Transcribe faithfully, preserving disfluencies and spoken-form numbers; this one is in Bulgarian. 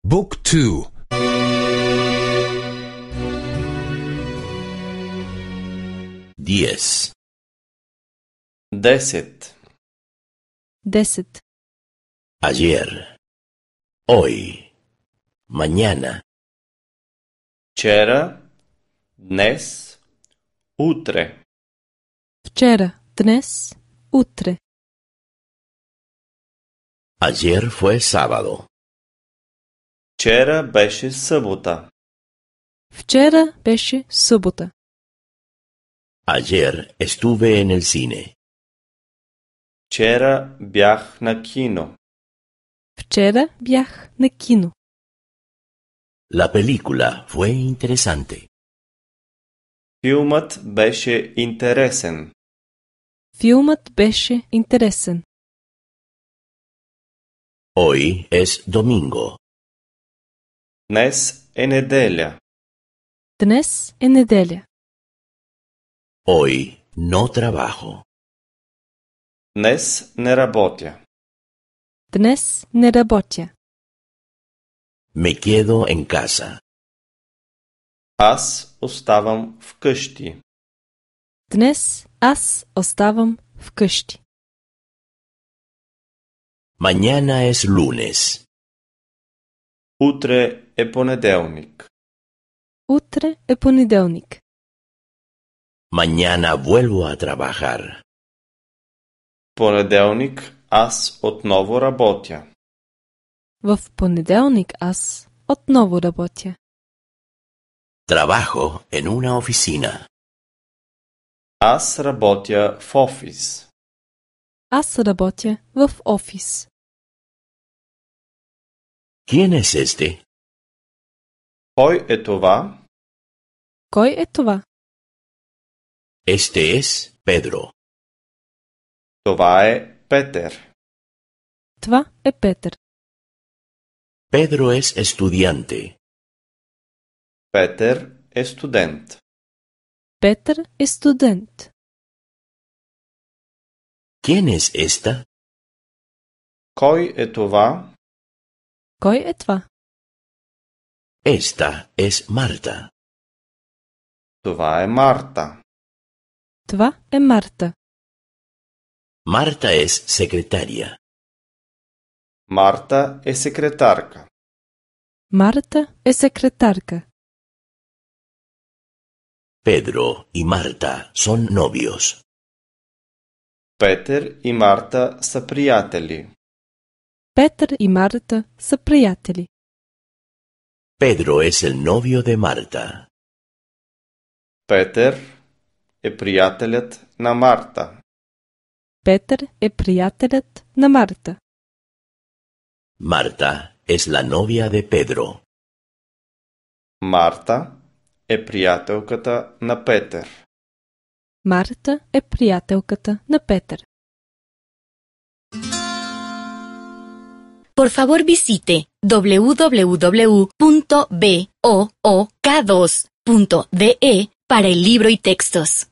Book two. Diez. Десет. Десет. Ayer. Hoy. Mañana. Вчера, днес, утре. Вчера, днес, утре. Ayer fue sábado. Вчера беше събота. Вчера беше събота. Ayer estuve en el cine. Вчера бях на кино. Вчера бях на кино. La película fue interesante. Филмът беше интересен. Филмът беше интересен. Hoy es domingo. Днес е неделя. Днес е неделя. Hoy no trabajo. Днес не работя. Днес не работя. Me quedo en casa. Аз оставам вкъщи. Днес аз оставам вкъщи. Mañana es lunes. Утре е понеделник. Утре е понеделник. Mañana vuelvo a trabajar. Понеделник аз отново работя. В понеделник аз отново работя. Trabajo en una oficina. Аз работя в офис. Аз работя в офис. ¿Quién es este? Кой е това? Кой е това? Este es Pedro. Това е Петър. Това е Петър. Pedro es estudiante. Петър е студент. Петър е студент. ¿Quién es esta? Кой е това? Кой е това? Esta es Marta. Това е Марта. Това е Марта. Marta es secretaria. Марта е секретарка. Марта е секретарка. Pedro y Marta son novios. Петър и Марта са приятели. Петър и Марта са приятели. Pedro es el novio de Marta. Петър е приятелят на Марта. Петър е приятелят на Марта. Marta es la novia de Pedro. Марта е приятелката на Петър. Марта е приятелката на Петър. Por favor visite doble u doble u doble u punto book dos punto de para el libro y textos.